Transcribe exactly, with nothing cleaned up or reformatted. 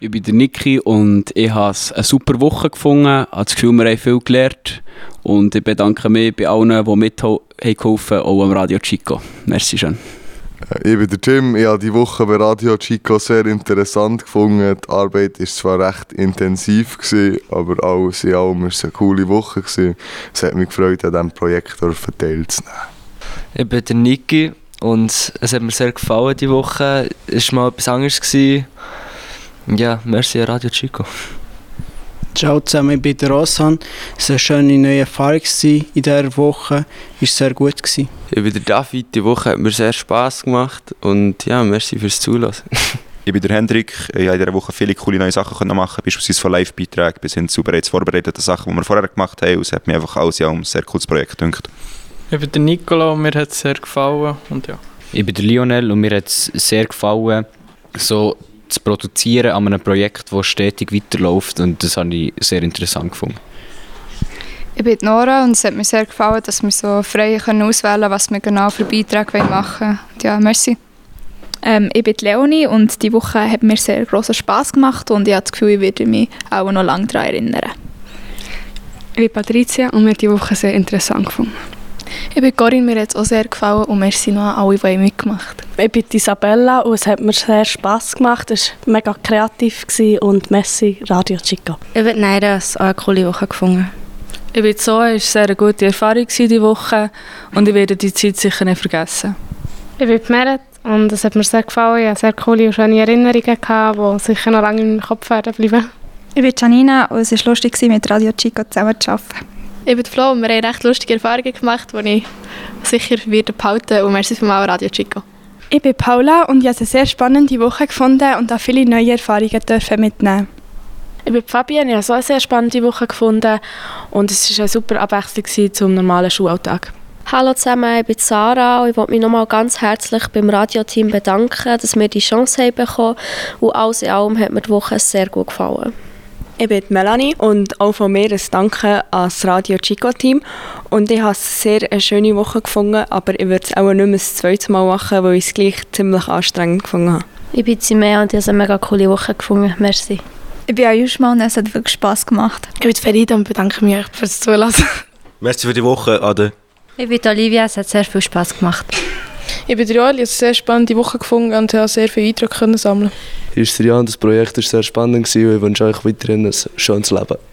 Ich bin der Niki und ich habe eine super Woche gefunden. Ich habe das Gefühl, wir haben viel gelernt. Und ich bedanke mich bei allen, die mitgeholfen haben, auch am Radio Chico. Merci schön. Ich bin der Jim. Ich habe die Woche bei Radio Chico sehr interessant gefunden. Die Arbeit war zwar recht intensiv, aber alles in allem war es eine coole Woche. Es hat mich gefreut, an diesem Projekt teilzunehmen. Ich bin der Niki und es hat mir sehr gefallen diese Woche. Es war mal etwas anderes. Ja, merci an Radio Chico. Ciao zusammen, ich bin der Rosan. Es war eine schöne neue Erfahrung in dieser Woche. Es war sehr gut. Ich bin der David. Die Woche hat mir sehr Spass gemacht und ja, merci fürs Zuhören. Ich bin der Hendrik. Ich habe in dieser Woche viele coole neue Sachen machen, beispielsweise von Live-Beiträgen bis hin zu bereits vorbereiteten Sachen, die wir vorher gemacht haben. Und es hat mir einfach alles in allem ein sehr cooles Projekt gedacht. Ich bin der Nicola und mir hat es sehr gefallen. Und ja. Ich bin der Lionel und mir hat es sehr gefallen, so zu produzieren an einem Projekt, das stetig weiterläuft, und das habe ich sehr interessant gefunden. Ich bin Nora und es hat mir sehr gefallen, dass wir so frei können auswählen können, was wir genau für Beiträge machen wollen. Ja, merci. Ähm, ich bin Leonie und die Woche hat mir sehr grossen Spass gemacht und ich habe das Gefühl, ich werde mich auch noch lange daran erinnern. Ich bin Patricia und mir hat die Woche sehr interessant gefunden. Ich bin Corinne, mir hat es auch sehr gefallen und merci noch an alle, die mitgemacht haben. Ich bin Isabella und es hat mir sehr Spass gemacht. Es war mega kreativ und merci Radio Chico. Ich bin Neida, es hat eine coole Woche gefunden. Ich bin Zoe, es war eine sehr gute Erfahrung diese Woche und ich werde die Zeit sicher nicht vergessen. Ich bin Meret und es hat mir sehr gefallen. Ich hatte sehr coole und schöne Erinnerungen, die sicher noch lange im Kopf werden bleiben. Ich bin Janina und es war lustig, mit Radio Chico zusammen zu arbeiten. Ich bin Flo und wir haben recht lustige Erfahrungen gemacht, die ich sicher wieder behalten und merci vielmals Radio Chico. Ich bin Paula und ich habe eine sehr spannende Woche gefunden und auch viele neue Erfahrungen dürfen mitnehmen. Ich bin Fabian, ich habe so eine sehr spannende Woche gefunden und es war eine super Abwechslung zum normalen Schulalltag. Hallo zusammen, ich bin Sarah und ich möchte mich nochmal ganz herzlich beim Radioteam bedanken, dass wir die Chance haben bekommen und alles in allem hat mir die Woche sehr gut gefallen. Ich bin Melanie und auch von mir ein Danke an das Radio Chico-Team. Und ich habe eine sehr eine schöne Woche gefunden, aber ich würde es auch nicht mehr das zweite Mal machen, weil ich es gleich ziemlich anstrengend gefunden habe. Ich bin Simea und ich habe eine mega coole Woche gefunden. Merci. Ich bin Ayushma und es hat wirklich Spass gemacht. Ich bin Ferida und bedanke mich fürs Zuhören. Merci für die Woche, Ade. Ich bin Olivia, es hat sehr viel Spass gemacht. Ich bin Joel, ich habe eine sehr spannende Woche gefunden und habe sehr viele Eindrücke sammeln. Hier ist Jan, das Projekt war sehr spannend und ich wünsche euch weiterhin ein schönes Leben.